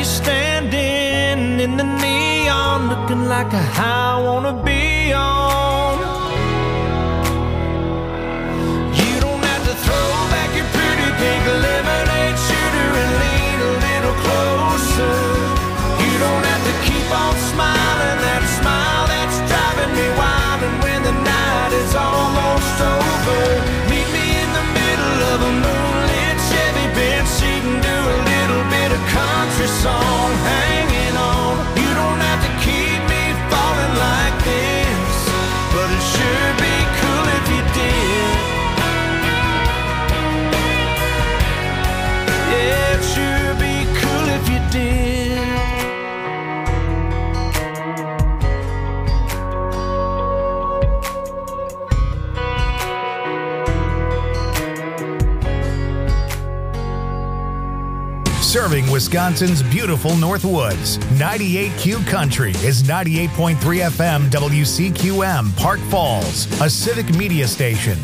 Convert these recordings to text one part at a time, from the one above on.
standing in the neon, looking like a high I wanna be on. You don't have to throw back your pretty pink lemonade shooter and lean a little closer. You don't have to keep on smiling that smile that's driving me wild. And when the night is almost over, meet me in the middle of a moonlit Chevy bench seat and do a little bit of country song, hanging on. You don't have to keep me falling like this, but it sure be cool if you did. Yeah, it sure be cool if you did. Serving Wisconsin's beautiful Northwoods. 98Q Country is 98.3 FM WCQM Park Falls, a civic media station.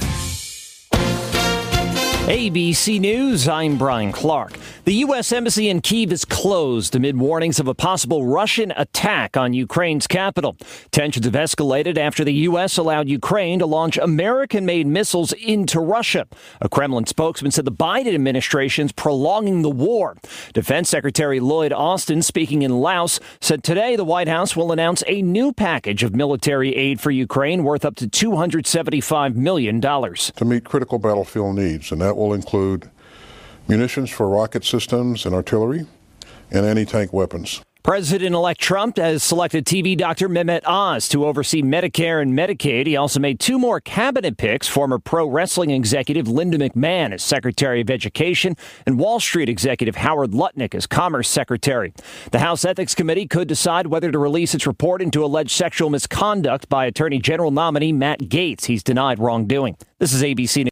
ABC News, I'm Brian Clark. The U.S. Embassy in Kyiv is closed amid warnings of a possible Russian attack on Ukraine's capital. Tensions have escalated after the U.S. allowed Ukraine to launch American-made missiles into Russia. A Kremlin spokesman said the Biden administration is prolonging the war. Defense Secretary Lloyd Austin, speaking in Laos, said today the White House will announce a new package of military aid for Ukraine worth up to $275 million. To meet critical battlefield needs, and that will include munitions for rocket systems and artillery, and anti-tank weapons. President-elect Trump has selected TV doctor Mehmet Oz to oversee Medicare and Medicaid. He also made two more cabinet picks, former pro wrestling executive Linda McMahon as Secretary of Education and Wall Street executive Howard Lutnick as Commerce Secretary. The House Ethics Committee could decide whether to release its report into alleged sexual misconduct by Attorney General nominee Matt Gaetz. He's denied wrongdoing. This is ABC News.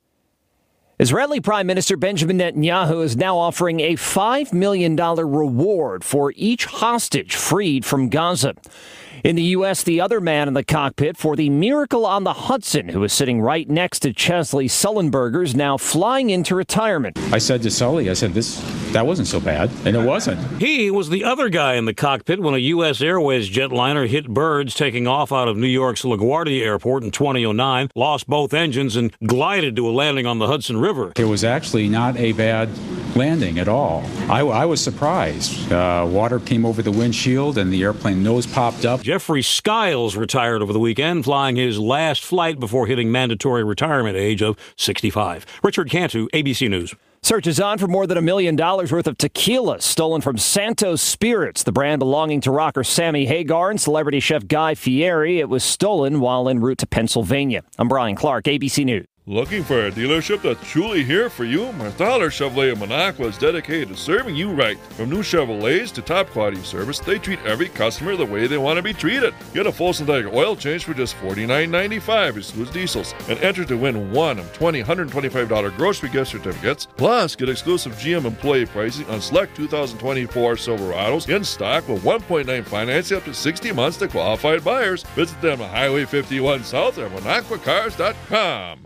Israeli Prime Minister Benjamin Netanyahu is now offering a $5 million reward for each hostage freed from Gaza. In the U.S., the other man in the cockpit for the Miracle on the Hudson, who is sitting right next to Chesley Sullenberger, is now flying into retirement. I said to Sully, that wasn't so bad, and it wasn't. He was the other guy in the cockpit when a U.S. Airways jetliner hit birds taking off out of New York's LaGuardia Airport in 2009, lost both engines, and glided to a landing on the Hudson River. It was actually not a bad landing at all. I was surprised. Water came over the windshield, and the airplane nose popped up. Jeffrey Skiles retired over the weekend, flying his last flight before hitting mandatory retirement age of 65. Richard Cantu, ABC News. Search is on for more than $1 million worth of tequila stolen from Santos Spirits, the brand belonging to rocker Sammy Hagar and celebrity chef Guy Fieri. It was stolen while en route to Pennsylvania. I'm Brian Clark, ABC News. Looking for a dealership that's truly here for you? Marthaler Chevrolet of Minocqua is dedicated to serving you right. From new Chevrolets to top quality service, they treat every customer the way they want to be treated. Get a full synthetic oil change for just $49.95, excludes diesels, and enter to win one of 20 $125 grocery gift certificates. Plus, get exclusive GM employee pricing on select 2024 Silverados in stock with 1.9 financing up to 60 months to qualified buyers. Visit them at Highway 51 South at MinocquaCars.com.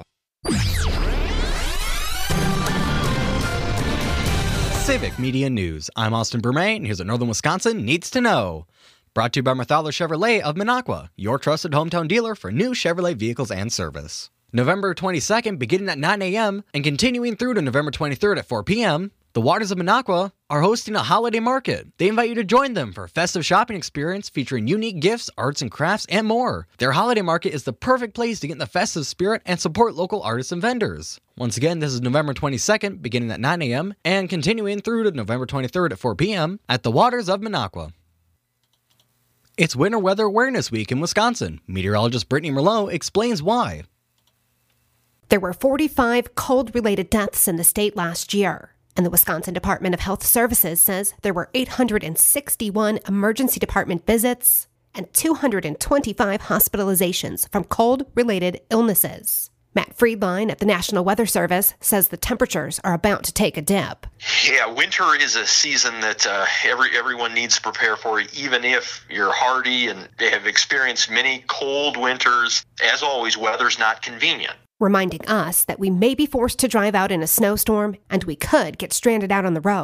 Civic Media News. I'm Austin Bermain. Here's what Northern Wisconsin needs to know. Brought to you by Marthaler Chevrolet of Minocqua, your trusted hometown dealer for new Chevrolet vehicles and service. November 22nd, beginning at 9 a.m. and continuing through to November 23rd at 4 p.m., the Waters of Minocqua are hosting a holiday market. They invite you to join them for a festive shopping experience featuring unique gifts, arts and crafts, and more. Their holiday market is the perfect place to get in the festive spirit and support local artists and vendors. Once again, this is November 22nd, beginning at 9 a.m. and continuing through to November 23rd at 4 p.m. at the Waters of Minocqua. It's Winter Weather Awareness Week in Wisconsin. Meteorologist Brittany Merlot explains why. There were 45 cold-related deaths in the state last year. And the Wisconsin Department of Health Services says there were 861 emergency department visits and 225 hospitalizations from cold-related illnesses. Matt Friedline at the National Weather Service says the temperatures are about to take a dip. Yeah, winter is a season that everyone needs to prepare for, even if you're hardy and they have experienced many cold winters. As always, weather's not convenient. Reminding us that we may be forced to drive out in a snowstorm and we could get stranded out on the road.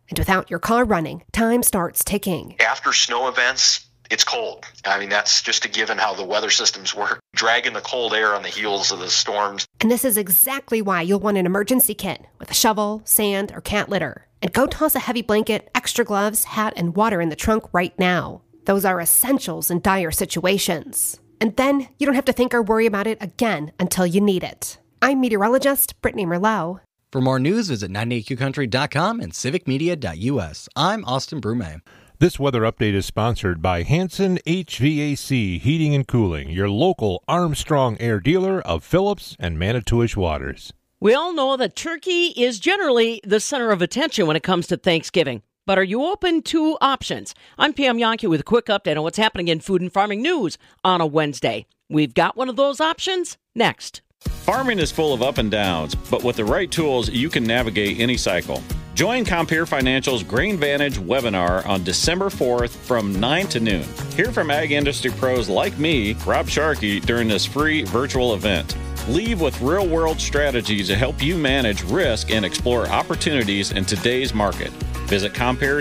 And without your car running, time starts ticking. After snow events, it's cold. I mean, that's just a given how the weather systems work, dragging the cold air on the heels of the storms. And this is exactly why you'll want an emergency kit with a shovel, sand, or cat litter. And go toss a heavy blanket, extra gloves, hat, and water in the trunk right now. Those are essentials in dire situations. And then you don't have to think or worry about it again until you need it. I'm meteorologist Brittany Merlot. For more news, visit 98qcountry.com and civicmedia.us. I'm Austin Brume. This weather update is sponsored by Hanson HVAC Heating and Cooling, your local Armstrong Air dealer of Phillips and Manitowish Waters. We all know that turkey is generally the center of attention when it comes to Thanksgiving. But are you open to options? I'm Pam Yankee with a quick update on what's happening in food and farming news on a Wednesday. We've got one of those options next. Farming is full of up and downs, but with the right tools, you can navigate any cycle. Join Compeer Financial's Grain Vantage webinar on December 4th from 9 to noon. Hear from ag industry pros like me, Rob Sharkey, during this free virtual event. Leave with real-world strategies to help you manage risk and explore opportunities in today's market. Visit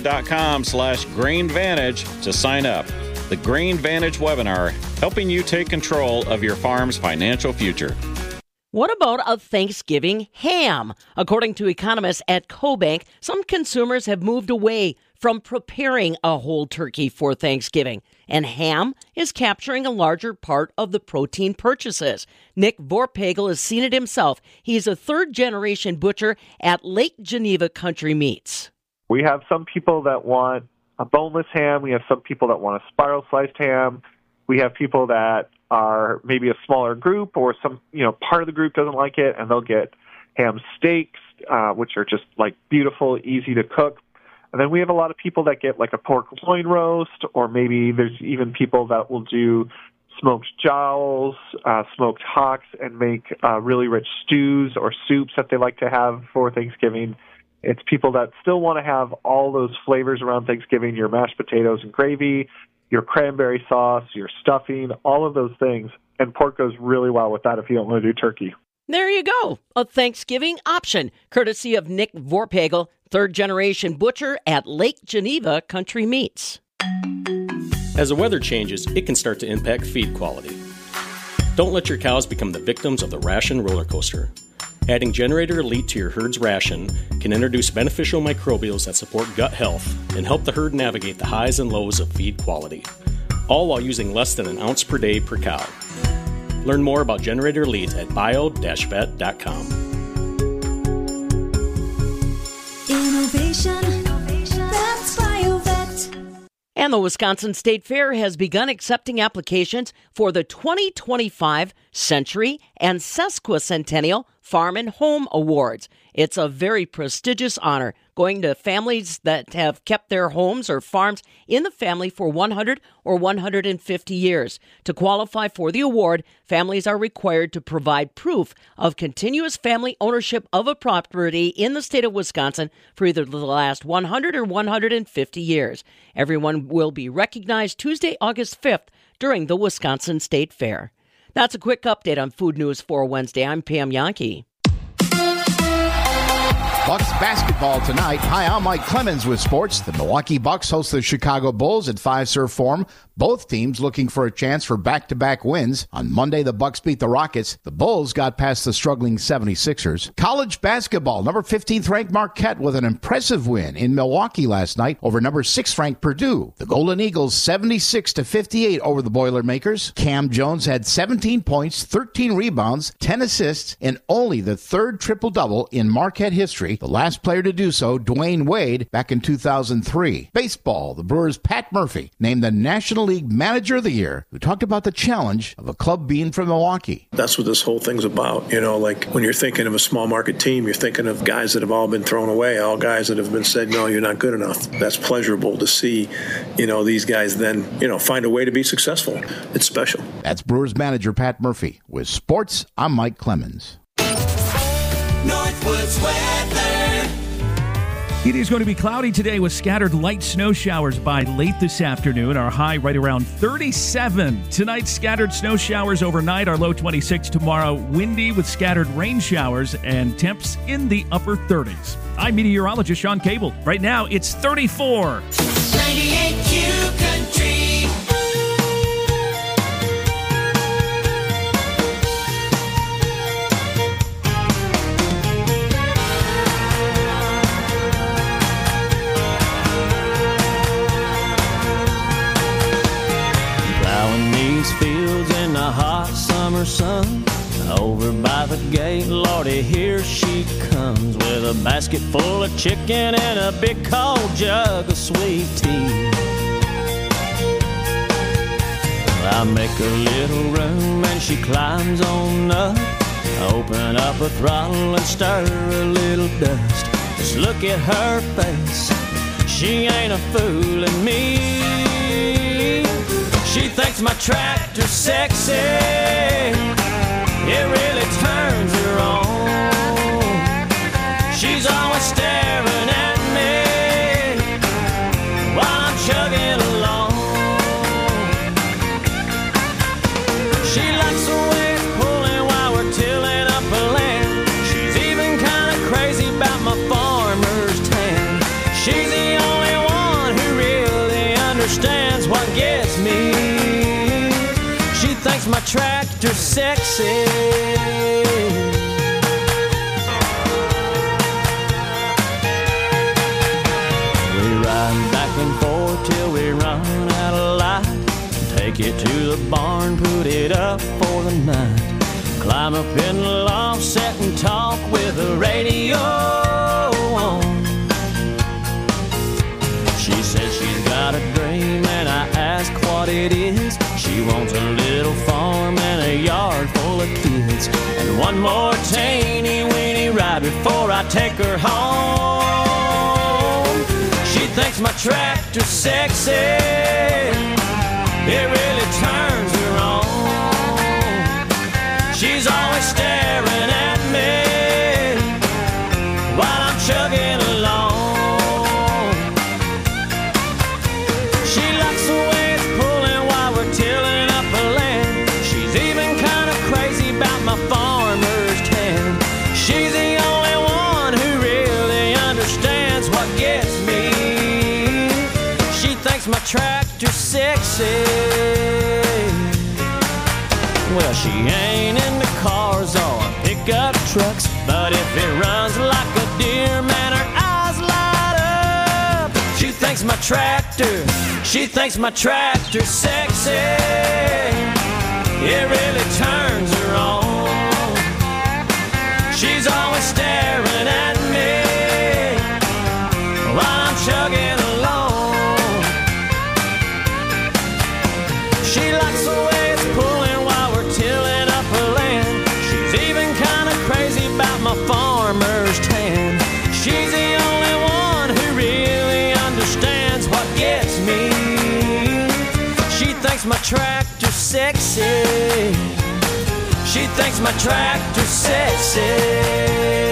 Compeer.com/GrainVantage to sign up. The Grain Vantage webinar, helping you take control of your farm's financial future. What about a Thanksgiving ham? According to economists at CoBank, some consumers have moved away from preparing a whole turkey for Thanksgiving, and ham is capturing a larger part of the protein purchases. Nick Vorpagel has seen it himself. He's a third-generation butcher at Lake Geneva Country Meats. We have some people that want a boneless ham. We have some people that want a spiral-sliced ham. We have people that are maybe a smaller group, or some, part of the group doesn't like it, and they'll get ham steaks, which are just like beautiful, easy to cook. And then we have a lot of people that get like a pork loin roast, or maybe there's even people that will do smoked jowls, smoked hocks, and make really rich stews or soups that they like to have for Thanksgiving. It's people that still want to have all those flavors around Thanksgiving, your mashed potatoes and gravy, your cranberry sauce, your stuffing, all of those things. And pork goes really well with that if you don't want to do turkey. There you go. A Thanksgiving option, courtesy of Nick Vorpagel, third-generation butcher at Lake Geneva Country Meats. As the weather changes, it can start to impact feed quality. Don't let your cows become the victims of the ration roller coaster. Adding Generator Elite to your herd's ration can introduce beneficial microbials that support gut health and help the herd navigate the highs and lows of feed quality, all while using less than an ounce per day per cow. Learn more about Generator Elite at bio-vet.com. Innovation, that's BioVet. And the Wisconsin State Fair has begun accepting applications for the 2025 Century and Sesquicentennial Farm and Home Awards. It's a very prestigious honor, going to families that have kept their homes or farms in the family for 100 or 150 years. To qualify for the award, families are required to provide proof of continuous family ownership of a property in the state of Wisconsin for either the last 100 or 150 years. Everyone will be recognized Tuesday, August 5th during the Wisconsin State Fair. That's a quick update on Food News for Wednesday. I'm Pam Yankee. Bucks basketball tonight. Hi, I'm Mike Clemens with sports. The Milwaukee Bucks host the Chicago Bulls at Fiserv Forum. Both teams looking for a chance for back-to-back wins. On Monday, the Bucks beat the Rockets. The Bulls got past the struggling 76ers. College basketball, number 15th ranked Marquette with an impressive win in Milwaukee last night over number 6th ranked Purdue. The Golden Eagles 76-58 over the Boilermakers. Cam Jones had 17 points, 13 rebounds, 10 assists, and only the third triple-double in Marquette history. The last player to do so, Dwayne Wade, back in 2003. Baseball, the Brewers' Pat Murphy named the National League Manager of the Year, who talked about the challenge of a club being from Milwaukee. That's what this whole thing's about. Like when you're thinking of a small market team, you're thinking of guys that have all been thrown away, all guys that have been said, no, you're not good enough. That's pleasurable to see, these guys then, find a way to be successful. It's special. That's Brewers manager Pat Murphy. With sports, I'm Mike Clemens. Northwoods weather. It is going to be cloudy today with scattered light snow showers by late this afternoon. Our high right around 37. Tonight, scattered snow showers overnight. Our low 26 tomorrow. Windy with scattered rain showers and temps in the upper 30s. I'm meteorologist Sean Cable. Right now, it's 34. 98Q Country. Fields in the hot summer sun. Over by the gate, Lordy, here she comes with a basket full of chicken and a big cold jug of sweet tea. I make a little room and she climbs on up. Open up a throttle and stir a little dust. Just look at her face, she ain't a fooling me. She thinks my tractor's sexy. It really turns her on. She's always staring at me while I'm chugging along. She likes the way it's pulling while we're tilling up a land. She's even kind of crazy about my farmer's tan. She's the only one who really understands what gets me. Thinks my tractor's sexy. We ride back and forth till we run out of light. Take it to the barn, put it up for the night. Climb up in the loft, sit and talk with the radio on. She says she's got a dream and I ask what it is. She wants a little farm and a yard full of kids, and one more teeny weeny ride before I take her home. She thinks my tractor's sexy. It really turns her on. She's always staring at me while I'm chugging along. She likes the way it's pulling while we're tilling up a land. She's even kind of crazy about my farmer's tan. She's the only one who really understands what gets me. She thinks my tractor's sexy. Well, she ain't into cars or pickup trucks, but if it runs like a deer, man, her eyes light up. She thinks my tractor's sexy. It really turns her on. She's always staring at me while I'm chugging along. She likes the way it's pulling while we're tilling up her land. She's even kind of crazy about my farmer's tan. She's the only one who really understands what gets me. She thinks my tractor's sexy. She thinks my tractor's sexy.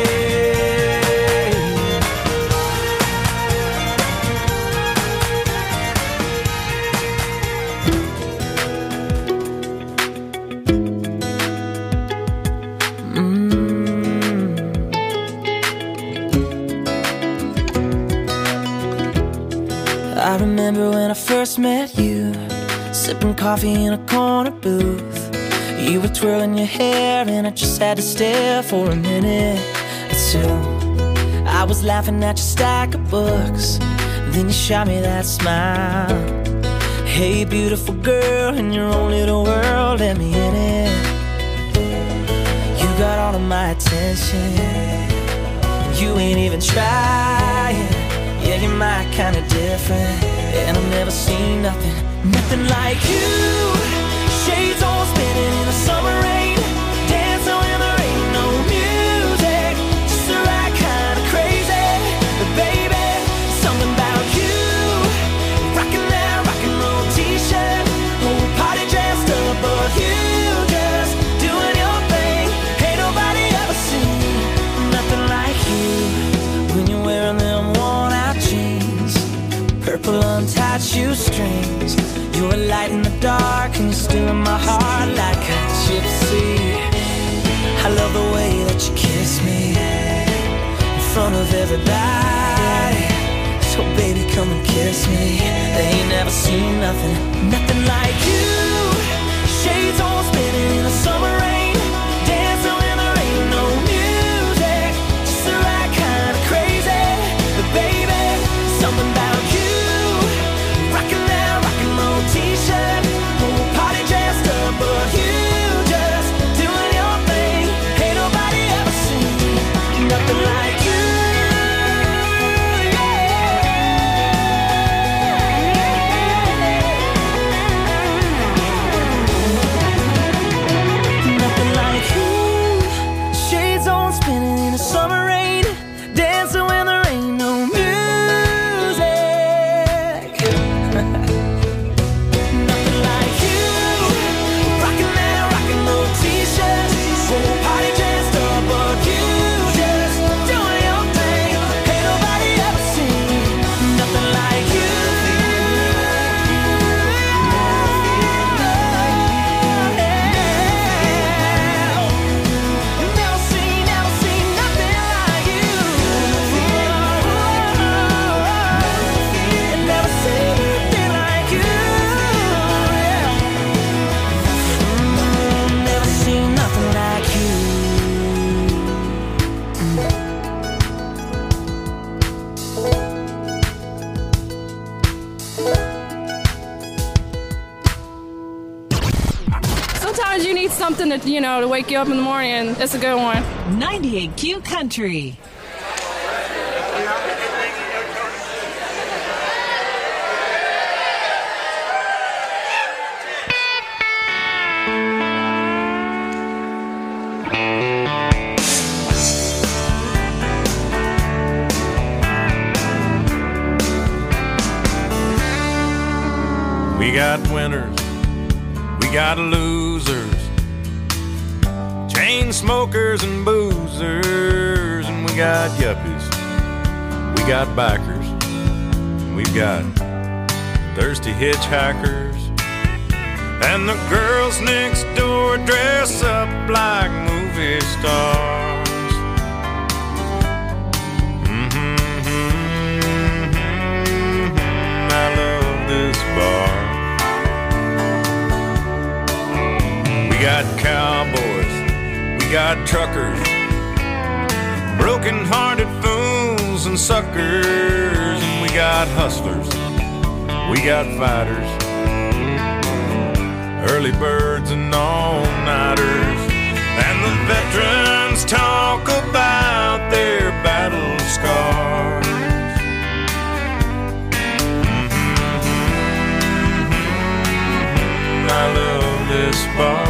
I remember when I first met you, sipping coffee in a corner booth. You were twirling your hair and I just had to stare for a minute or two. I was laughing at your stack of books, then you shot me that smile. Hey beautiful girl, in your own little world, let me in it. You got all of my attention, you ain't even trying. Yeah, you're my kind of different, and I've never seen nothing like you. Shades all spinning in the summer rain, dancing when there ain't no music, just the right kind of crazy. But baby, something about you, rocking that rock and roll t-shirt, whole party dressed up, but you just doing your thing. Ain't nobody ever seen nothing like you when you're wearing them worn a light in the dark, and you're still in my heart like a gypsy. I love the way that you kiss me in front of everybody. So baby, come and kiss me. They ain't never seen nothing, nothing like you. Shades on spinning in the summer rain, dancing when there ain't no music, just the right kind of crazy. But baby, something about you, rocking that rock and roll t-shirt, whole party dressed up, but you just doing your thing. Ain't nobody ever seen nothing like you. Summer rain, dancing when there ain't no music. Nothing like you, rocking that rock and roll t-shirt, whole party dressed up, but you just doing your thing. Ain't nobody ever seen nothing like you. Sometimes you need something to, to wake you up in the morning, and it's a good one. 98Q Country. We got winners, we got losers, chain smokers and boozers, and we got yuppies, we got bikers, we've got thirsty hitchhikers, and the girls next door dress up like movie stars. I love this bar. We got cowboys, we got truckers, broken-hearted fools and suckers, and we got hustlers, we got fighters, early birds and all-nighters, and the veterans talk about their battle scars. I love this bar.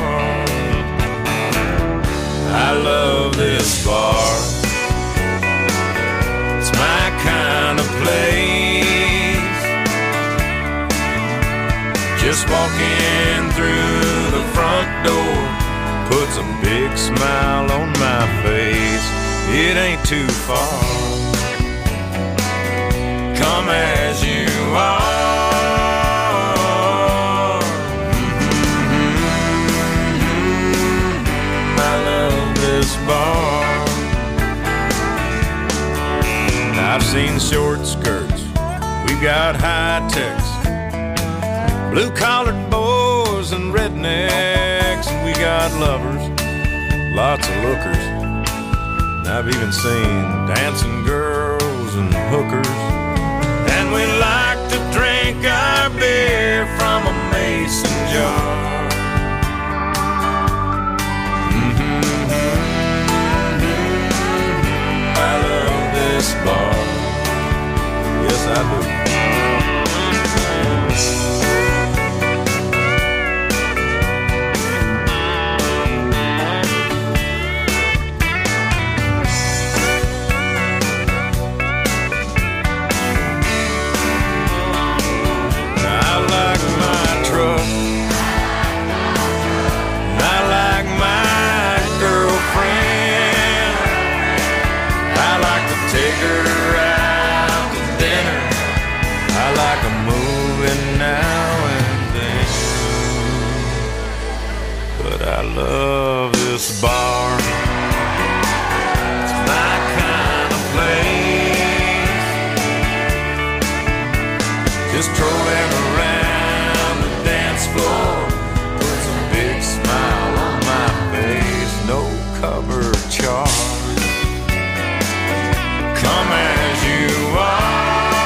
I love this bar. It's my kind of place. Just walking through the front door puts a big smile on my face. It ain't too far. Come as you are. Bar. I've seen short skirts, we've got high techs, blue-collared boys and rednecks, and we got lovers, lots of lookers. And I've even seen dancing girls and hookers. And we like to drink our beer from a mason jar. This bar, yes I do. I cover charge. Come as you are.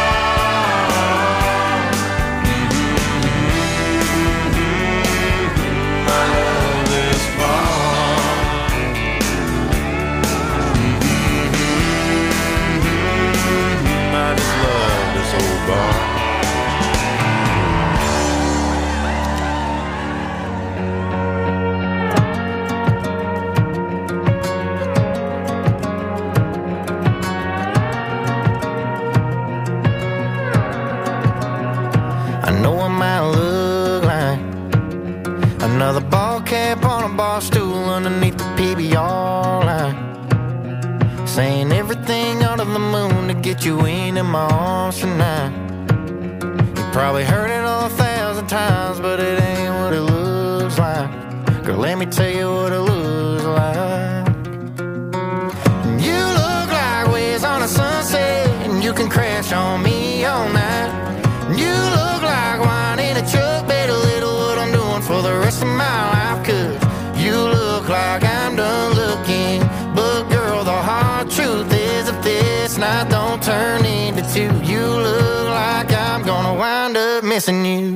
Another ball cap on a bar stool underneath the PBR line, saying everything under the moon to get you into my arms tonight. You probably heard it 1,000 times, but it ain't what it looks like. Girl, let me tell you what it looks like. You look like waves on a sunset, and you can crash on me all night. You look like wine in a truck bed, a little what I'm doing for the rest of my life. Cause you look like I'm done looking, but girl, the hard truth is if this night don't turn into two, you look like I'm gonna wind up missing you.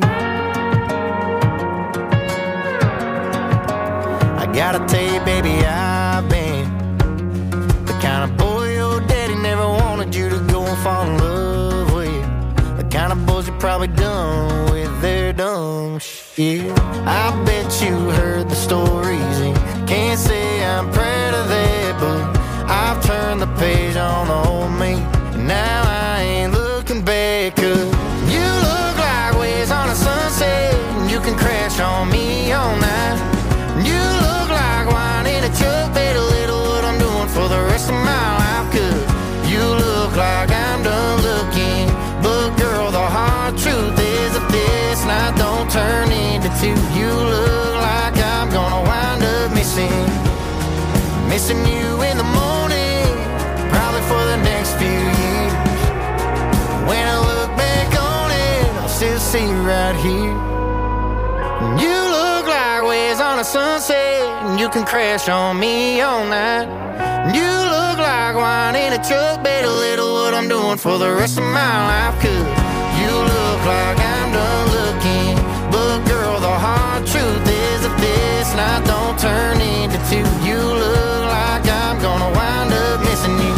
I gotta tell you, baby, I've been the kind of boy your daddy never wanted you to go and fall in love with. The kind of boys you probably done with their dumb shit. I bet you heard the stories and can't say I'm proud of that, but I've turned the page on the old me, and now I ain't looking back. Cause you look like waves on a sunset, and you can crash on me all night. You look like wine in a truck bed, a little what I'm doing for the rest of my life. Cause you look like I'm done looking, but girl, the hard truth is if this night don't turn into two, you look like I'm gonna wind up missing you in the morning, probably for the next few years. When I look back on it, I'll still see you right here. You look like waves on a sunset, and you can crash on me all night. You look like wine in a truck bed, a little what I'm doing for the rest of my life. Cause you look like I'm done looking, but girl, the hard truth is if this night don't turn into two, you look like I'm gonna wind up missing you.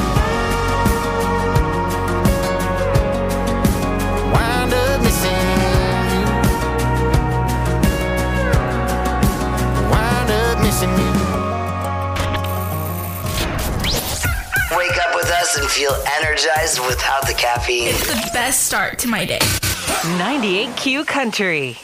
Wind up missing you. Wind up missing you. Wake up with us and feel energized without the caffeine. It's the best start to my day. 98Q Country.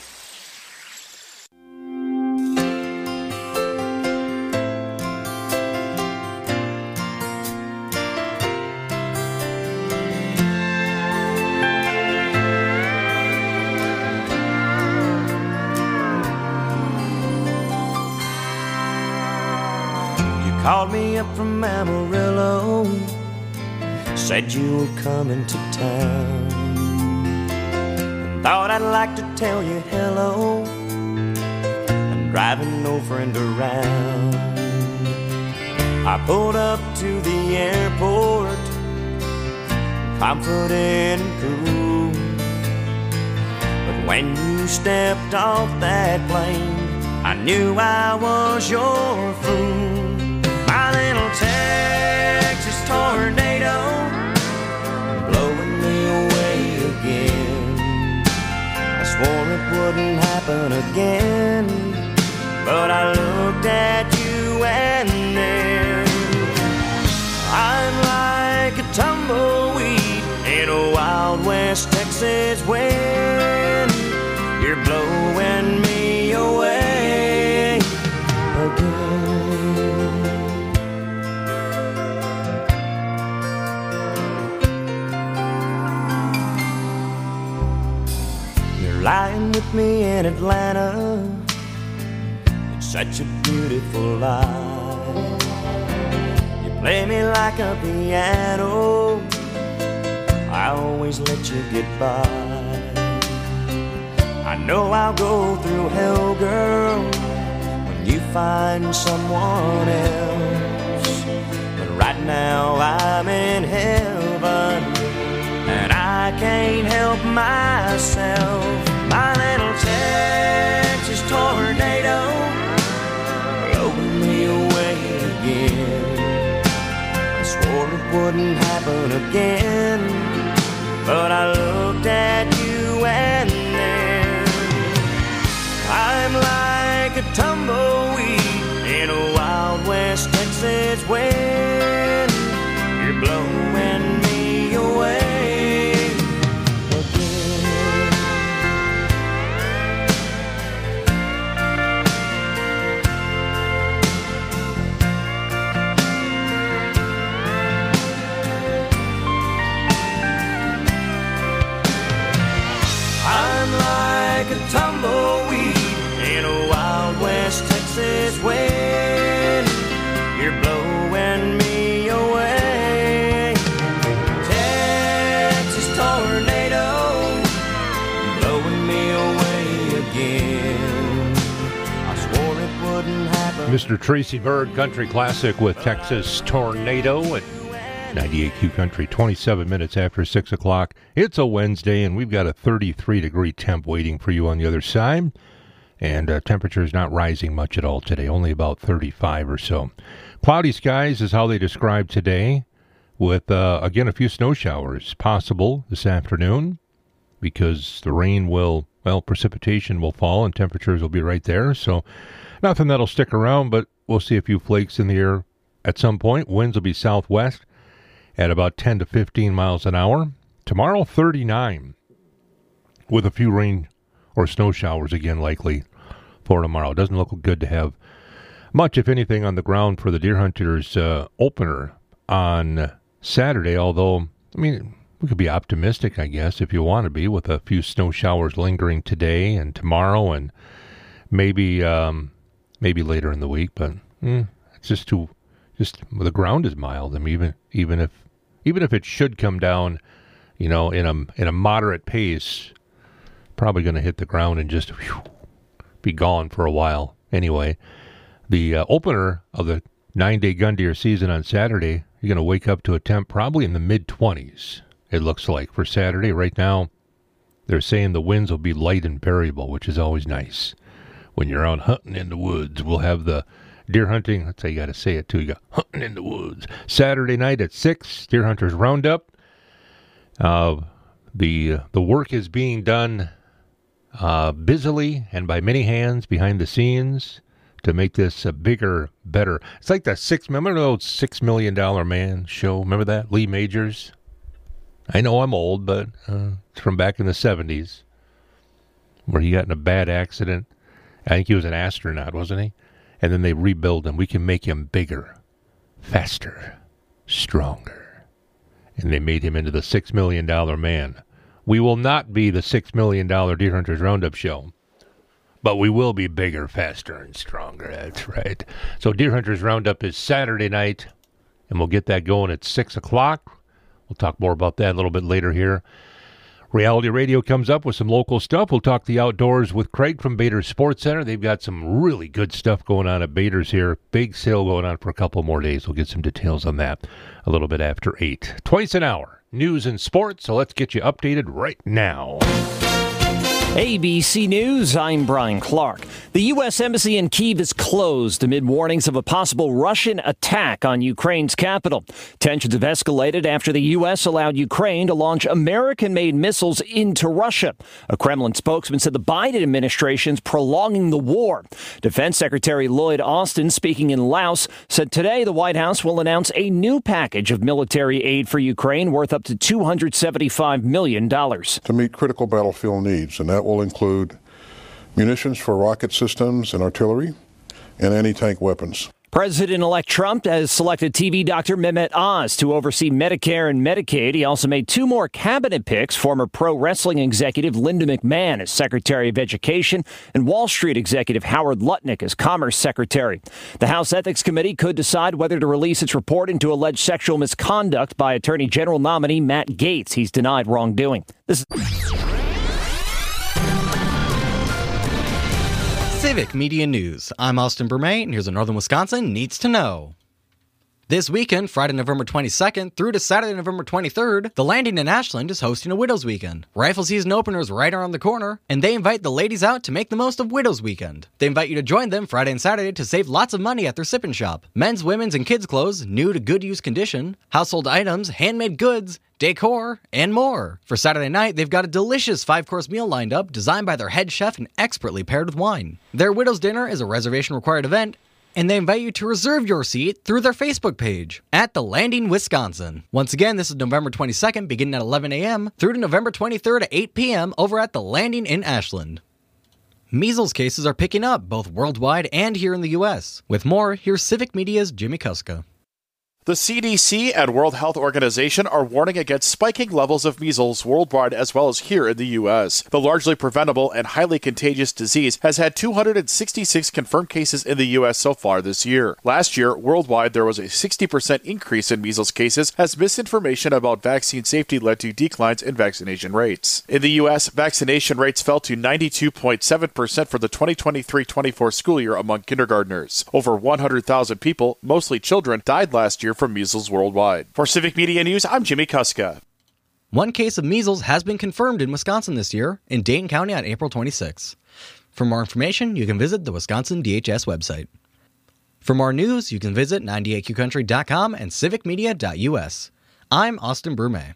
Called me up from Amarillo, said you were coming to town. Thought I'd like to tell you hello. I'm driving no friend around. I pulled up to the airport, confident and cool. But when you stepped off that plane, I knew I was your fool. My little Texas tornado, blowing me away again. I swore it wouldn't happen again, but I looked at you and then I'm like a tumbleweed in a Wild West Texas wind. You're blowing me away again. Lying with me in Atlanta, it's such a beautiful life. You play me like a piano, I always let you get by. I know I'll go through hell, girl, when you find someone else. but right now I'm in heaven, and I can't help myself. My little Texas tornado blowing me away again. I swore it wouldn't happen again, but I looked at you and then I'm like a tumbleweed in a Wild West Texas wind. You're blowing me away. Like a tumbleweed in a Wild West Texas wind. You're blowing me away. Texas tornado blowing me away again. I swore it wouldn't happen. Mr. Tracy Bird Country Classic with Texas Tornado at 98Q Country, 27 minutes after 6 o'clock. It's a Wednesday, and we've got a 33-degree temp waiting for you on the other side. And temperature is not rising much at all today, only about 35 or so. Cloudy skies is how they describe today, with, again, a few snow showers possible this afternoon, because the rain will, precipitation will fall, and temperatures will be right there. So nothing that'll stick around, but we'll see a few flakes in the air at some point. Winds will be southwest at about 10 to 15 miles an hour. Tomorrow, 39, with a few rain or snow showers again likely for tomorrow. Doesn't look good to have much, if anything, on the ground for the Deer Hunters opener on Saturday, although, we could be optimistic, I guess, if you want to be, with a few snow showers lingering today and tomorrow and maybe later in the week, but it's just the ground is mild. Even if it should come down, in a moderate pace, probably going to hit the ground and just be gone for a while. Anyway, the opener of the 9-day gun deer season on Saturday, you're going to wake up to a temp probably in the mid-20s, it looks like, for Saturday. Right now, they're saying the winds will be light and variable, which is always nice. When you're out hunting in the woods, we'll have the deer hunting, that's how you got to say it too, you got hunting in the woods. Saturday night at 6, Deer Hunters Roundup. The work is being done busily and by many hands behind the scenes to make this bigger, better. It's like the remember the old $6 Million Man show? Remember that? Lee Majors? I know I'm old, but it's from back in the 70s, where he got in a bad accident. I think he was an astronaut, wasn't he? And then they rebuild him. We can make him bigger, faster, stronger. And they made him into the $6 Million Man. We will not be the $6 Million Deer Hunters Roundup show, but we will be bigger, faster, and stronger. That's right. So Deer Hunters Roundup is Saturday night, and we'll get that going at 6 o'clock. We'll talk more about that a little bit later here. Reality Radio comes up with some local stuff. We'll talk the outdoors with Craig from Bader's Sports Center. They've got some really good stuff going on at Bader's here. Big sale going on for a couple more days. We'll get some details on that a little bit after 8. Twice an hour, news and sports. So let's get you updated right now. ABC News, I'm Brian Clark. The U.S. Embassy in Kyiv is closed amid warnings of a possible Russian attack on Ukraine's capital. Tensions have escalated after the U.S. allowed Ukraine to launch American-made missiles into Russia. A Kremlin spokesman said the Biden administration's prolonging the war. Defense Secretary Lloyd Austin, speaking in Laos, said today the White House will announce a new package of military aid for Ukraine worth up to $275 million. To meet critical battlefield needs, and that will include munitions for rocket systems and artillery and anti-tank weapons. President-elect Trump has selected TV doctor Mehmet Oz to oversee Medicare and Medicaid. He also made 2 more cabinet picks, former pro wrestling executive Linda McMahon as Secretary of Education and Wall Street executive Howard Lutnick as Commerce Secretary. The House Ethics Committee could decide whether to release its report into alleged sexual misconduct by Attorney General nominee Matt Gaetz. He's denied wrongdoing. Civic Media News. I'm Austin Bermay, and here's what Northern Wisconsin needs to know. This weekend, Friday, November 22nd through to Saturday, November 23rd, the Landing in Ashland is hosting a Widows Weekend. Rifle season opener is right around the corner, and they invite the ladies out to make the most of Widows Weekend. They invite you to join them Friday and Saturday to save lots of money at their sip-and shop. Men's, women's, and kids' clothes, new to good use condition, household items, handmade goods, decor, and more. For Saturday night, they've got a delicious 5-course meal lined up, designed by their head chef and expertly paired with wine. Their Widows Dinner is a reservation-required event, and they invite you to reserve your seat through their Facebook page at The Landing, Wisconsin. Once again, this is November 22nd, beginning at 11 a.m. through to November 23rd at 8 p.m. over at The Landing in Ashland. Measles cases are picking up, both worldwide and here in the U.S. With more, here's Civic Media's Jimmy Kuska. The CDC and World Health Organization are warning against spiking levels of measles worldwide as well as here in the U.S. The largely preventable and highly contagious disease has had 266 confirmed cases in the U.S. so far this year. Last year, worldwide, there was a 60% increase in measles cases as misinformation about vaccine safety led to declines in vaccination rates. In the U.S., vaccination rates fell to 92.7% for the 2023-24 school year among kindergartners. Over 100,000 people, mostly children, died last year from measles worldwide. For Civic Media News, I'm Jimmy Kuska. One case of measles has been confirmed in Wisconsin this year, in Dayton County on April 26. For more information, you can visit the Wisconsin DHS website. For more news, you can visit 98qcountry.com and civicmedia.us. I'm Austin Brumet.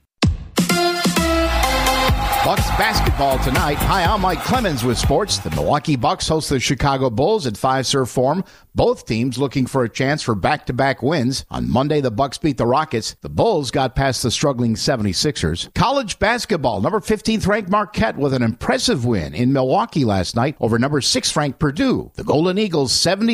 Bucks basketball tonight. Hi, I'm Mike Clemens with sports. The Milwaukee Bucks host the Chicago Bulls at Fiserv Forum. Both teams looking for a chance for back-to-back wins. On Monday, the Bucks beat the Rockets. The Bulls got past the struggling 76ers. College basketball, number 15th ranked Marquette with an impressive win in Milwaukee last night over number 6th ranked Purdue. The Golden Eagles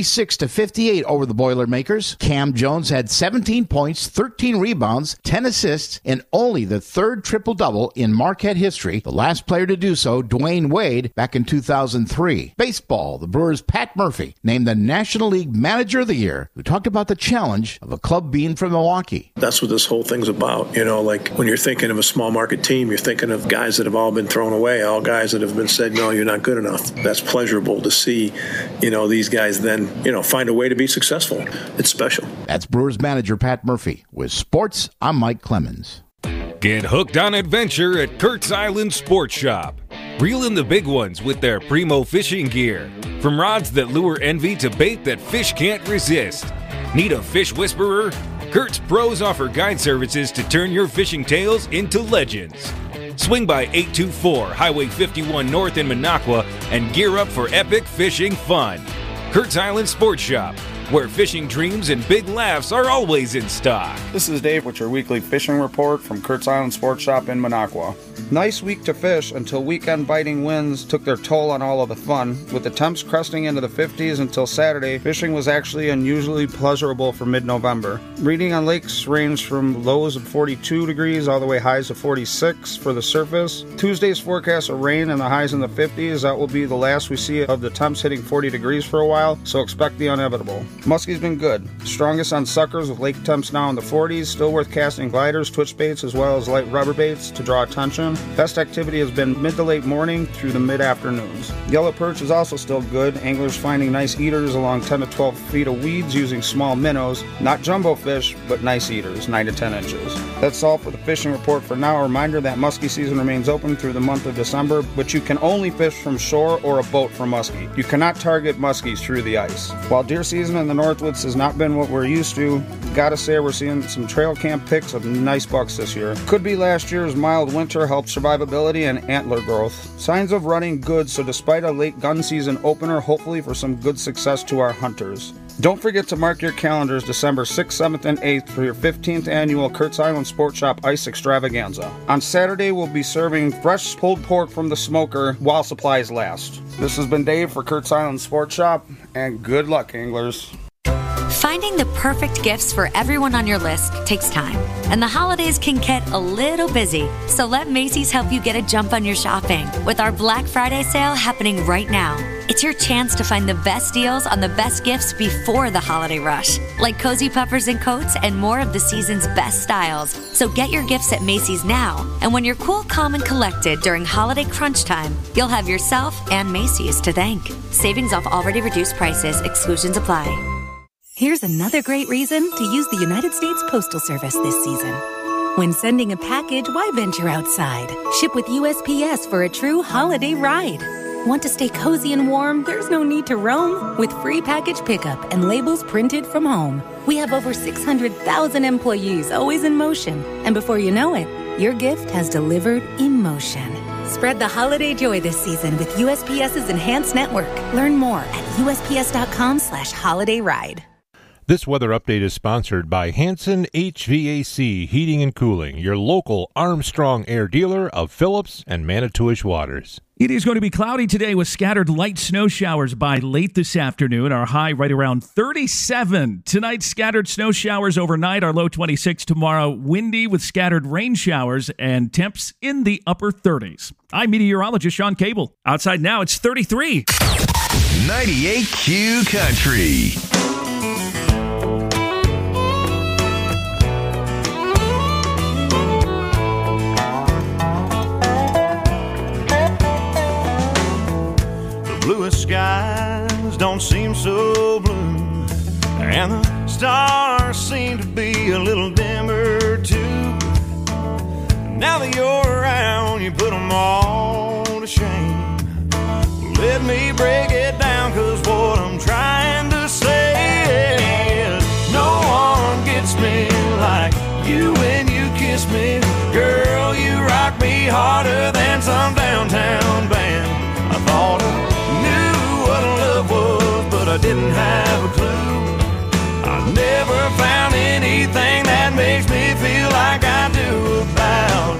76-58 over the Boilermakers. Cam Jones had 17 points, 13 rebounds, 10 assists, and only the third triple-double in Marquette history. The last player to do so, Dwayne Wade, back in 2003. Baseball, the Brewers' Pat Murphy named the National League Manager of the Year, who talked about the challenge of a club being from Milwaukee. That's what this whole thing's about. You know, like when you're thinking of a small market team, you're thinking of guys that have all been thrown away, all guys that have been said, no, you're not good enough. That's pleasurable to see, these guys then, find a way to be successful. It's special. That's Brewers manager Pat Murphy. With sports, I'm Mike Clemens. Get hooked on adventure at Kurt's Island Sports Shop. Reel in the big ones with their primo fishing gear. From rods that lure envy to bait that fish can't resist. Need a fish whisperer? Kurt's pros offer guide services to turn your fishing tales into legends. Swing by 824 Highway 51 North in Minocqua and gear up for epic fishing fun. Kurt's Island Sports Shop, where fishing dreams and big laughs are always in stock. This is Dave with your weekly fishing report from Kurt's Island Sports Shop in Minocqua. Nice week to fish until weekend biting winds took their toll on all of the fun. With the temps cresting into the 50s until Saturday, fishing was actually unusually pleasurable for mid-November. Reading on lakes ranged from lows of 42 degrees all the way highs of 46 for the surface. Tuesday's forecast of rain and the highs in the 50s. That will be the last we see of the temps hitting 40 degrees for a while, so expect the inevitable. Muskie's been good. Strongest on suckers with lake temps now in the 40s. Still worth casting gliders, twitch baits, as well as light rubber baits to draw attention. Best activity has been mid to late morning through the mid-afternoons. Yellow perch is also still good. Anglers finding nice eaters along 10 to 12 feet of weeds using small minnows. Not jumbo fish, but nice eaters, 9 to 10 inches. That's all for the fishing report for now. A reminder that muskie season remains open through the month of December, but you can only fish from shore or a boat for muskie. You cannot target muskies through the ice. While deer season in the Northwoods has not been what we're used to, gotta say we're seeing some trail camp picks of nice bucks this year. Could be last year's mild winter helped survivability and antler growth. Signs of running good, so despite a late gun season opener, hopefully for some good success to our hunters. Don't forget to mark your calendars December 6th, 7th, and 8th for your 15th annual Kurt's Island Sports Shop Ice Extravaganza. On Saturday, we'll be serving fresh pulled pork from the smoker while supplies last. This has been Dave for Kurt's Island Sports Shop, and good luck, anglers. Finding the perfect gifts for everyone on your list takes time, and the holidays can get a little busy. So let Macy's help you get a jump on your shopping with our Black Friday sale happening right now. It's your chance to find the best deals on the best gifts before the holiday rush, like cozy puffers and coats and more of the season's best styles. So get your gifts at Macy's now, and when you're cool, calm, and collected during holiday crunch time, you'll have yourself and Macy's to thank. Savings off already reduced prices. Exclusions apply. Here's another great reason to use the United States Postal Service this season. When sending a package, why venture outside? Ship with USPS for a true holiday ride. Want to stay cozy and warm? There's no need to roam. With free package pickup and labels printed from home. We have over 600,000 employees always in motion. And before you know it, your gift has delivered emotion. Spread the holiday joy this season with USPS's Enhanced Network. Learn more at USPS.com/holiday ride. This weather update is sponsored by Hanson HVAC Heating and Cooling, your local Armstrong Air dealer of Phillips and Manitowish Waters. It is going to be cloudy today with scattered light snow showers by late this afternoon. Our high right around 37. Tonight, scattered snow showers overnight. Our low 26 tomorrow. Windy with scattered rain showers and temps in the upper 30s. I'm meteorologist Sean Cable. Outside now, it's 33. 98Q Country. Bluest skies don't seem so blue, and the stars seem to be a little dimmer too. Now that you're around, you put them all to shame. Let me break it down, 'cause what I'm trying to say is no one gets me like you when you kiss me. Girl, you rock me harder than some downtown band. I thought but I didn't have a clue. I never found anything that makes me feel like I do about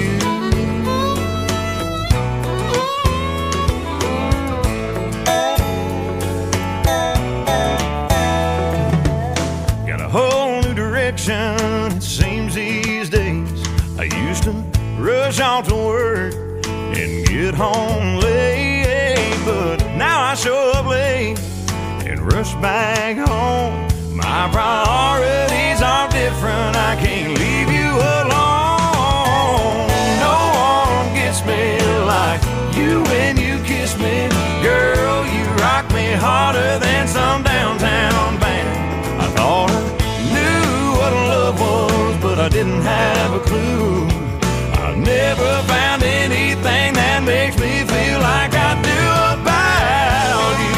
you. Got a whole new direction, it seems these days. I used to rush off to work and get home late, but now I show up late and rush back home. My priorities are different, I can't leave you alone. No one gets me like you when you kiss me. Girl, you rock me harder than some downtown band. I thought I knew what love was, but I didn't have a clue. I never found anything that makes me feel like I do about you.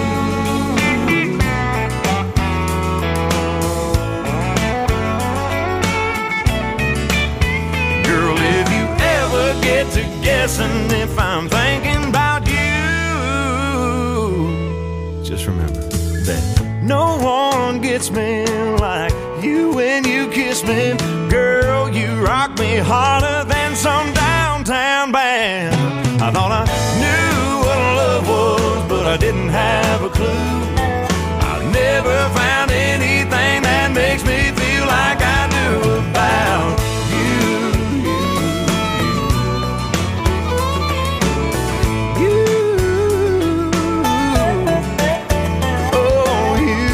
Girl, if you ever get to guessing if I'm thinking about you, just remember that no one gets me like you when you kiss me. Girl, you rock me harder than some downtown band. I thought I knew what love was, but I didn't have a clue. I never found anything that makes me feel like I do about you. Oh, you.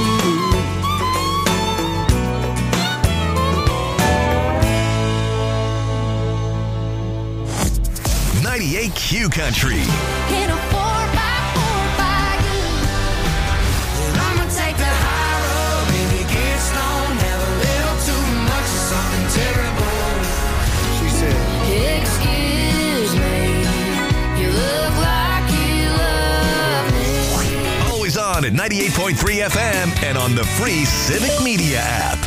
98Q Country. In a 4x4 by you. And I'ma take the high road, baby, get stoned, have a little too much of something terrible. She said, excuse me, you look like you love me. Always on at 98.3 FM and on the free Civic Media app.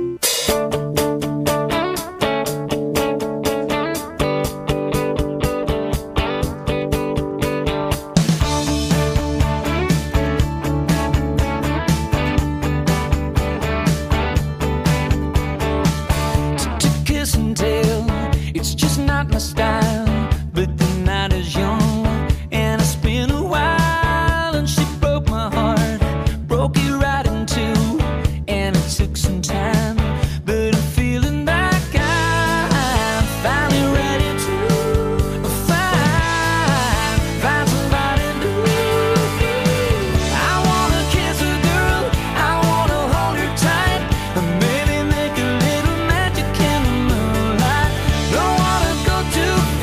Kiss and tell, it's just not my style. But the night is young, and it's been a while. And she broke my heart, broke it right in two. And it took some time, but I'm feeling like I'm finally ready to find somebody new. I wanna kiss a girl, I wanna hold her tight, and maybe make a little magic in the moonlight. Don't wanna go too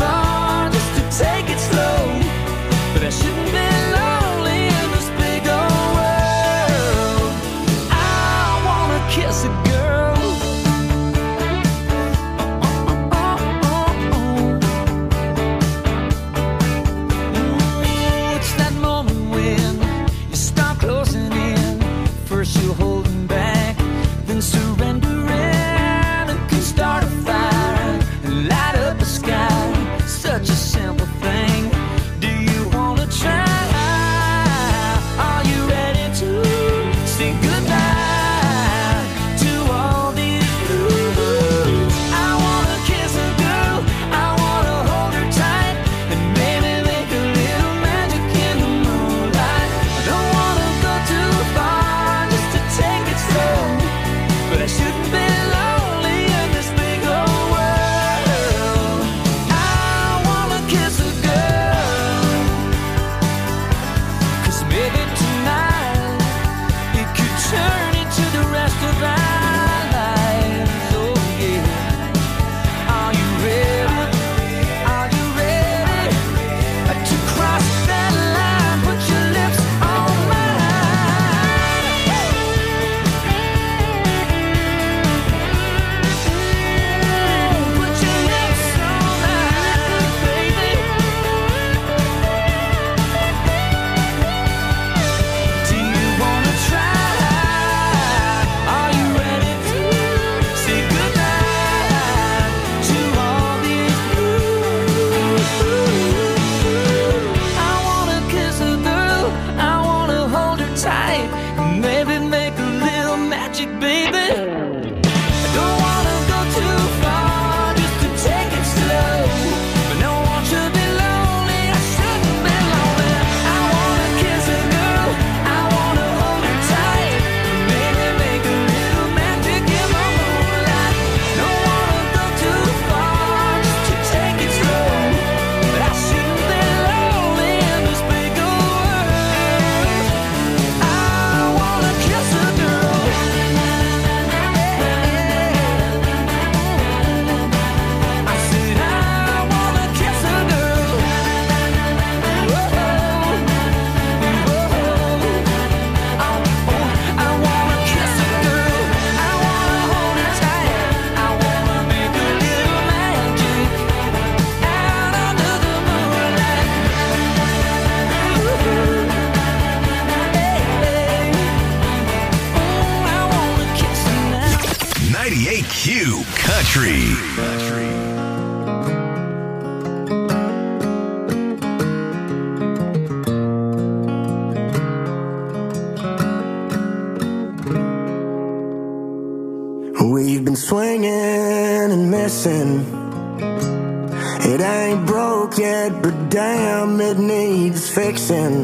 Country. We've been swinging and missing. It ain't broke yet, but damn, it needs fixing.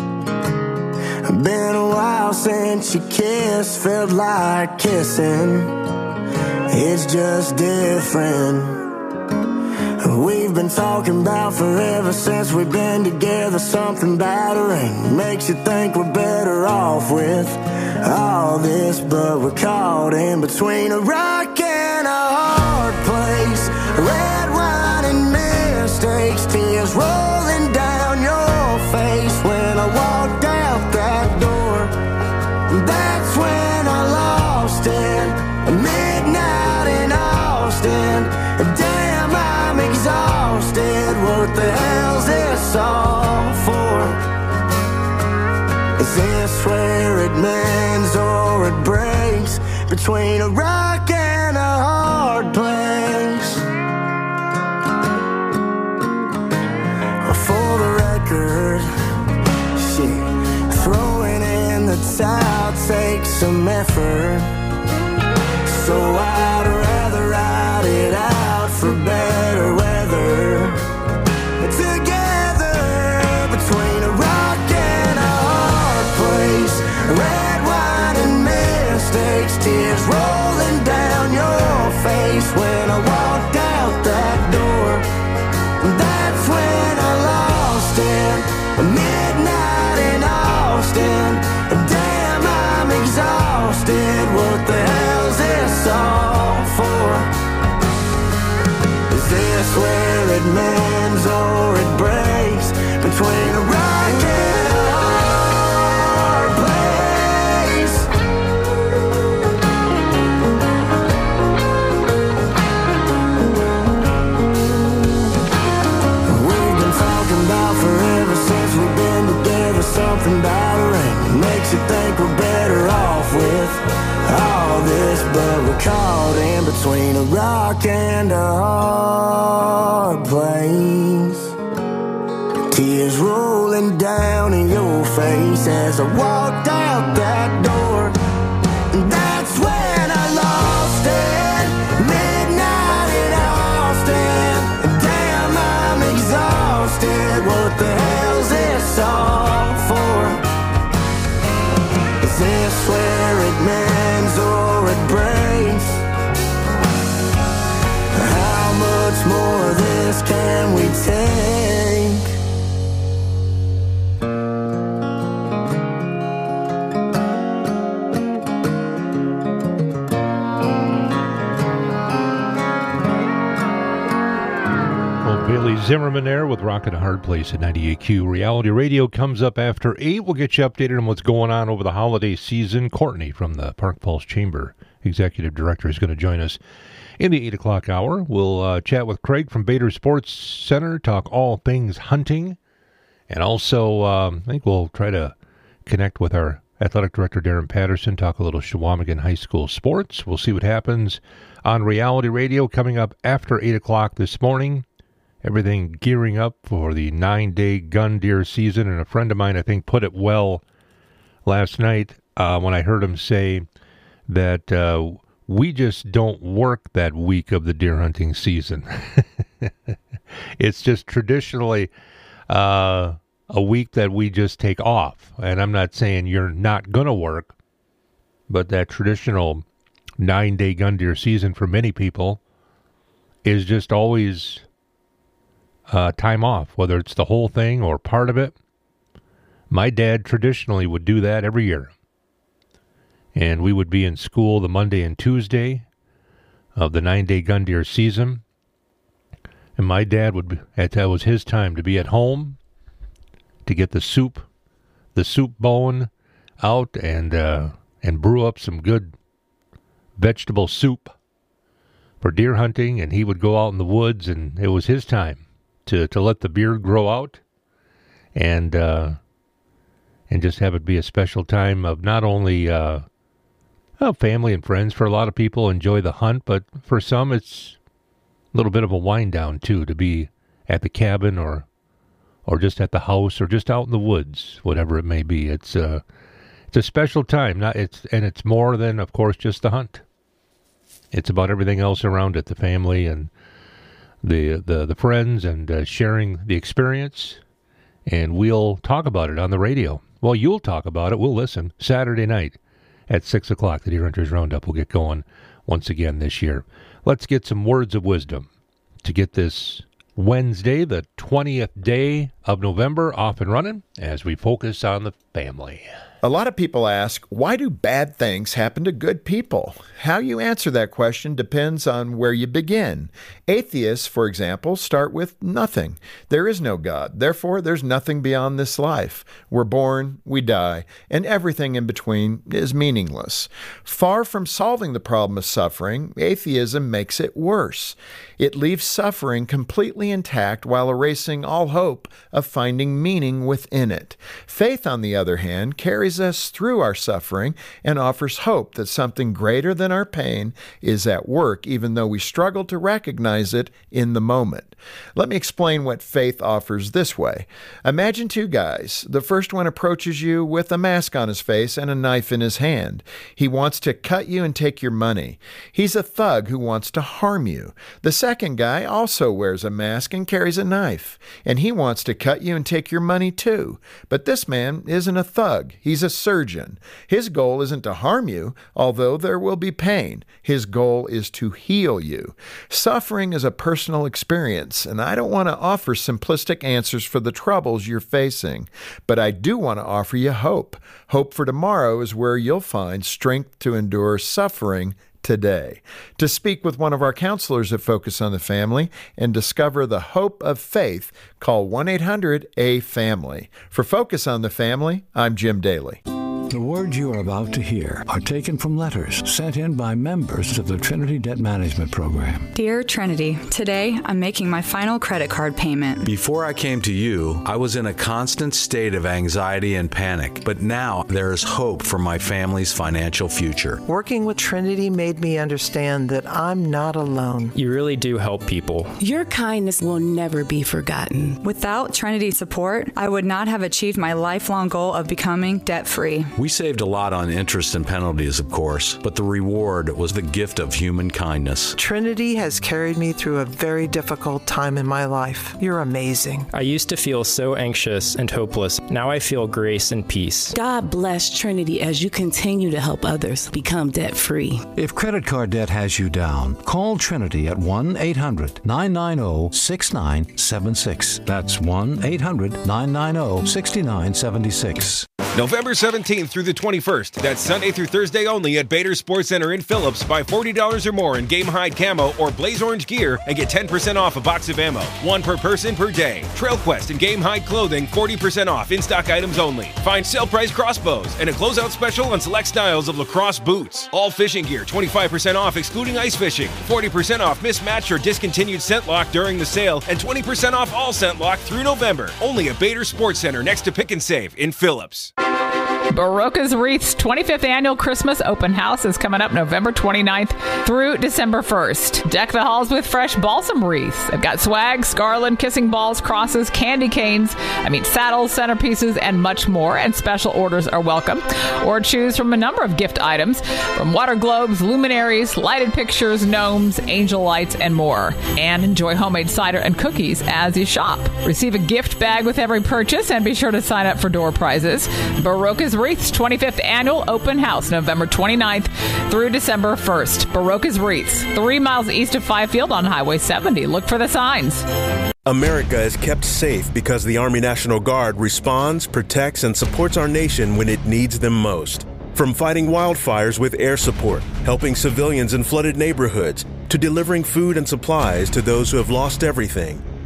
Been a while since you kissed, felt like kissing. It's just different. We've been talking about forever since we've been together. Something battering makes you think we're better off with all this, but we're caught in between a rock and a hard place. Red wine and mistakes, tears rolling down your face. When I walked out that door, that's when I lost it. Midnight in Austin, damn, I'm exhausted. What the hell's this all for? Is this where it mends or it breaks? Between a rock and a hard place. For the record, shit, throwing in the towel takes some effort. So I'd rather ride it out for better weather. Together between a rock and a hard place. Red wine and mistakes, tears rolling down your face. When I walked out that door, that's when I lost it. Midnight in Austin, damn, I'm exhausted. What the hell's this all for? Is this where it mends or it breaks? Between a rock and a hard place. We've been talking about forever since we've been together. Something battering makes you think we're better off with all this, but we're caught in between a rock and a hard place. Tears rolling down in your face as I walked out that door. That's when I lost it. Midnight in Austin, damn, I'm exhausted. What the hell's this all for? Is this where it mends or it breaks? How much more of this can we take? Bailey Zimmerman there with Rockin' a Hard Place at 98Q. Reality Radio comes up after 8. We'll get you updated on what's going on over the holiday season. Courtney from the Park Falls Chamber, Executive Director, is going to join us in the 8 o'clock hour. We'll chat with Craig from Bader Sports Center, talk all things hunting. And also, I think we'll try to connect with our Athletic Director, Darren Patterson, talk a little Shawamigan High School sports. We'll see what happens on Reality Radio coming up after 8 o'clock this morning. Everything gearing up for the 9-day gun deer season. And a friend of mine, I think, put it well last night when I heard him say that we just don't work that week of the deer hunting season. It's just traditionally a week that we just take off. And I'm not saying you're not going to work, but that traditional 9-day gun deer season for many people is just always time off, whether it's the whole thing or part of it. My dad traditionally would do that every year. And we would be in school the Monday and Tuesday of the 9-day gun deer season. And my dad would, that was his time to be at home, to get the soup bone out and brew up some good vegetable soup for deer hunting. And he would go out in the woods, and it was his time to let the beard grow out and just have it be a special time of not only family and friends. For a lot of people, enjoy the hunt, but for some, it's a little bit of a wind down too, to be at the cabin or just at the house or just out in the woods, whatever it may be. It's a special time. It's more than, of course, just the hunt. It's about everything else around it, the family and the friends and sharing the experience. And we'll talk about it on the radio. Well, you'll talk about it. We'll listen. Saturday night at 6 o'clock, the Deer Hunters Roundup will get going once again this year. Let's get some words of wisdom to get this Wednesday, the 20th day of November, off and running as we focus on the family. A lot of people ask, why do bad things happen to good people? How you answer that question depends on where you begin. Atheists, for example, start with nothing. There is no God. Therefore, there's nothing beyond this life. We're born, we die, and everything in between is meaningless. Far from solving the problem of suffering, atheism makes it worse. It leaves suffering completely intact while erasing all hope of finding meaning within it. Faith, on the other hand, carries us through our suffering and offers hope that something greater than our pain is at work, even though we struggle to recognize it in the moment. Let me explain what faith offers this way. Imagine two guys. The first one approaches you with a mask on his face and a knife in his hand. He wants to cut you and take your money. He's a thug who wants to harm you. The second guy also wears a mask and carries a knife, and he wants to cut you and take your money too. But this man isn't a thug. He's a surgeon. His goal isn't to harm you, although there will be pain. His goal is to heal you. Suffering is a personal experience, and I don't want to offer simplistic answers for the troubles you're facing, but I do want to offer you hope. Hope for tomorrow is where you'll find strength to endure suffering today. To speak with one of our counselors at Focus on the Family and discover the hope of faith, call 1-800-A-FAMILY. For Focus on the Family, I'm Jim Daly. The words you are about to hear are taken from letters sent in by members of the Trinity Debt Management Program. Dear Trinity, today I'm making my final credit card payment. Before I came to you, I was in a constant state of anxiety and panic, but now there is hope for my family's financial future. Working with Trinity made me understand that I'm not alone. You really do help people. Your kindness will never be forgotten. Without Trinity's support, I would not have achieved my lifelong goal of becoming debt-free. We saved a lot on interest and penalties, of course, but the reward was the gift of human kindness. Trinity has carried me through a very difficult time in my life. You're amazing. I used to feel so anxious and hopeless. Now I feel grace and peace. God bless Trinity as you continue to help others become debt-free. If credit card debt has you down, call Trinity at 1-800-990-6976. That's 1-800-990-6976. November 17th through the 21st. That's Sunday through Thursday only at Bader Sports Center in Phillips. Buy $40 or more in Game Hide Camo or Blaze Orange gear and get 10% off a box of ammo. One per person per day. Trail Quest and Game Hide clothing, 40% off in-stock items only. Find sale price crossbows and a closeout special on select styles of lacrosse boots. All fishing gear, 25% off excluding ice fishing. 40% off mismatched or discontinued scent lock during the sale and 20% off all scent lock through November. Only at Bader Sports Center next to Pick and Save in Phillips. Barocca's Wreaths 25th Annual Christmas Open House is coming up November 29th through December 1st. Deck the halls with fresh balsam wreaths. They've got swags, garland, kissing balls, crosses, candy canes, saddles, centerpieces, and much more, and special orders are welcome. Or choose from a number of gift items, from water globes, luminaries, lighted pictures, gnomes, angel lights, and more. And enjoy homemade cider and cookies as you shop. Receive a gift bag with every purchase, and be sure to sign up for door prizes. Barocca's Wreaths 25th Annual Open House, November 29th through December 1st. Barocca's Wreaths, 3 miles east of Fifield on Highway 70. Look for the signs. America is kept safe because the Army National Guard responds, protects, and supports our nation when it needs them most. From fighting wildfires with air support, helping civilians in flooded neighborhoods, to delivering food and supplies to those who have lost everything.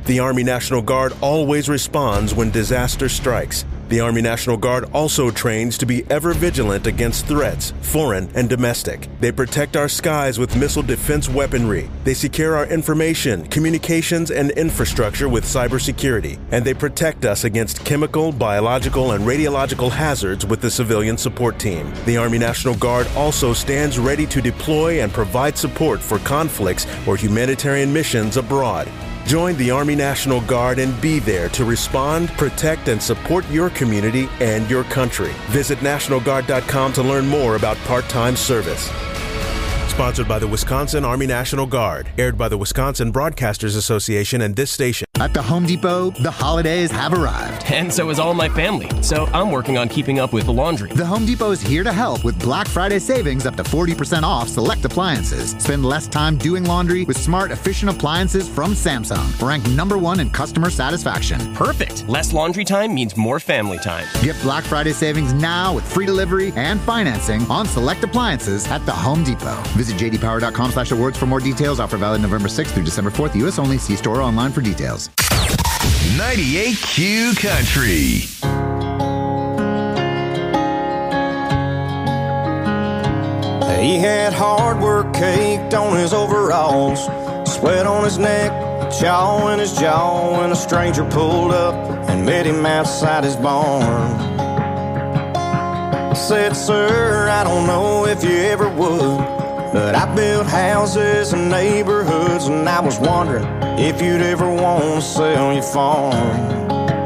The Army National Guard always responds when disaster strikes. The Army National Guard also trains to be ever vigilant against threats, foreign and domestic. They protect our skies with missile defense weaponry. They secure our information, communications, and infrastructure with cybersecurity. And they protect us against chemical, biological, and radiological hazards with the civilian support team. The Army National Guard also stands ready to deploy and provide support for conflicts or humanitarian missions abroad. Join the Army National Guard and be there to respond, protect, and support your community and your country. Visit NationalGuard.com to learn more about part-time service. Sponsored by the Wisconsin Army National Guard. Aired by the Wisconsin Broadcasters Association and this station. At the Home Depot, the holidays have arrived. And so is all my family. So I'm working on keeping up with the laundry. The Home Depot is here to help with Black Friday savings up to 40% off select appliances. Spend less time doing laundry with smart, efficient appliances from Samsung. Ranked #1 in customer satisfaction. Perfect. Less laundry time means more family time. Get Black Friday savings now with free delivery and financing on select appliances at the Home Depot. Visit jdpower.com/awards for more details. Offer valid November 6th through December 4th. U.S. only. See store or online for details. 98Q Country. He had hard work caked on his overalls, sweat on his neck, chaw in his jaw, when a stranger pulled up and met him outside his barn. Said, "Sir, I don't know if you ever would, but I built houses and neighborhoods, and I was wondering if you'd ever want to sell your farm."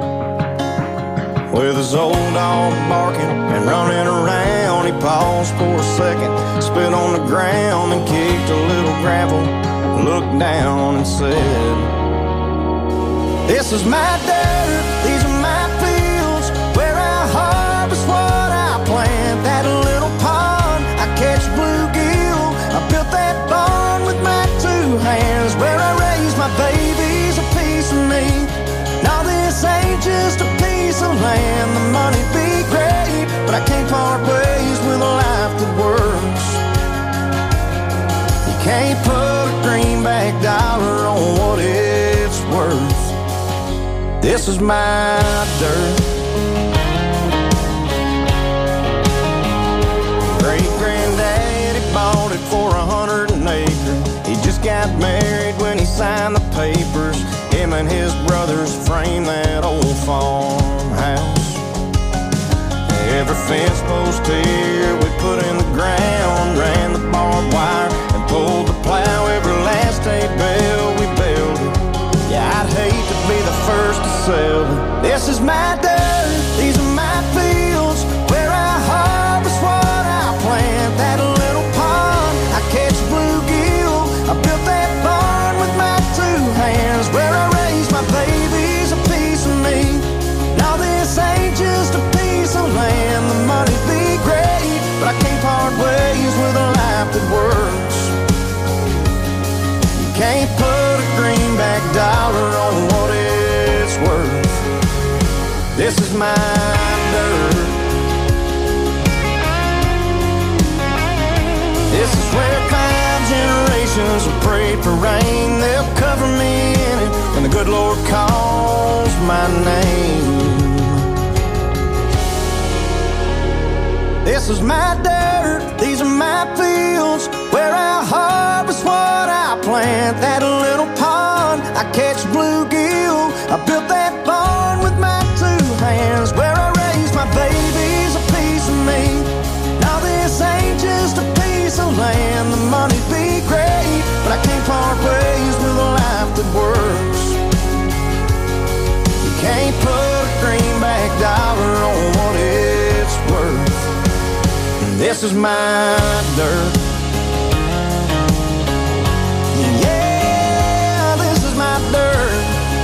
With his old dog barking and running around, he paused for a second, spit on the ground and kicked a little gravel, looked down and said, "This is my dirt, these are my fields, where I harvest what I plant. That little pond, I catch bluegill, I built that barn with my 2 hands, where I raise my babies, a piece of me. Now this ain't just a piece of land, the money be great, but I can't part ways with a life that works. You can't put a greenback dollar on what it's worth. This is my dirt." Great-granddaddy bought it for 100 an acre. He just got married when he signed the papers. Him and his brothers framed that old farmhouse. Every fence post here we put in the ground, ran the barbed wire and pulled the plow. Every last hay bale we built. Yeah, I'd hate to be the first to sell it. This is my dirt, these are my fields, where I harvest what I plant. That little pond, I catch bluegill, I built that barn with my 2 hands, where I raise my babies, a piece of me. Now this ain't just a piece of land, the money be great, but I can't part ways with a life that works. You can't put a greenback dollar on what it's worth. This is my dirt. This is where 5 generations have prayed for rain. They'll cover me in it when the good Lord calls my name. This is my dirt, these are my fields, where I harvest what I plant. That little pond, I catch bluegill, I built that barn with my 2 hands, where I raise my babies, a piece of me. Now this ain't just a piece of land, the money be great, but I can't part ways with a life that works. You can't put a greenback dollar on what it's worth. This is my dirt. Yeah, this is my dirt.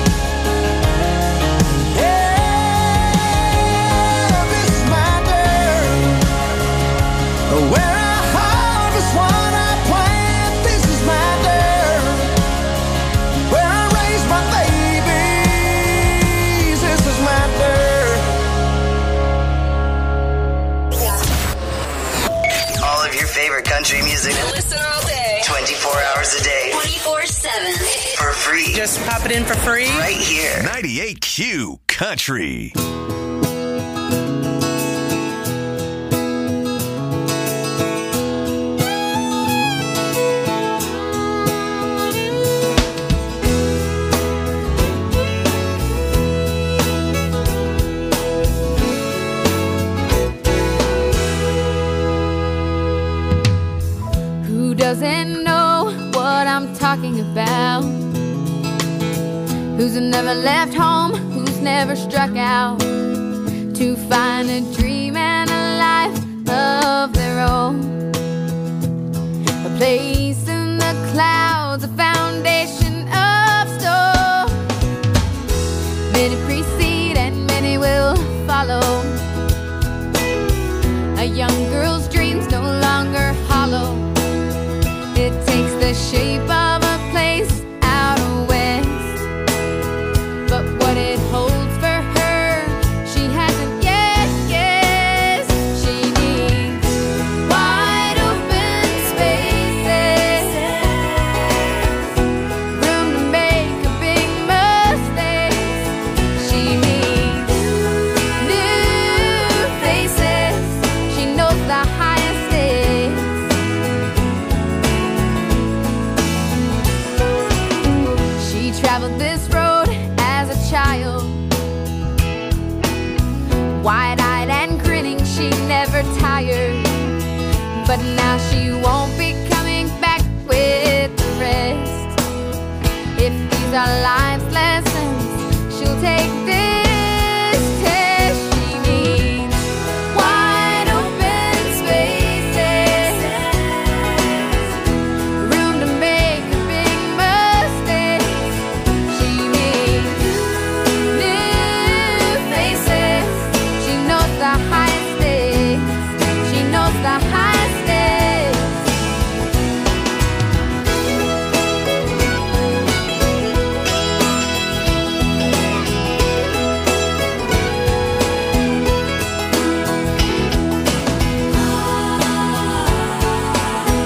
Yeah, this is my dirt. Where I harvest what I plant. This is my dirt. Where I raise my babies. This is my dirt. All of your favorite country music. Listen all day. 24 hours a day. 24/7. For free free. Just pop it in for free? Right here. 98Q Country. Doesn't know what I'm talking about. Who's never left home, who's never struck out to find a dream and a life of their own. A place in the clouds, a foundation of stone. Many precede and many will follow. A young girl's dreams no longer hollow. It takes the shape of a place out west, but what it holds for her, she hasn't yet guessed. She needs wide open spaces, room to make a big mistake. She needs new faces. She knows the highest stakes. Traveled this road as a child, wide-eyed and grinning, she never tired. But now she won't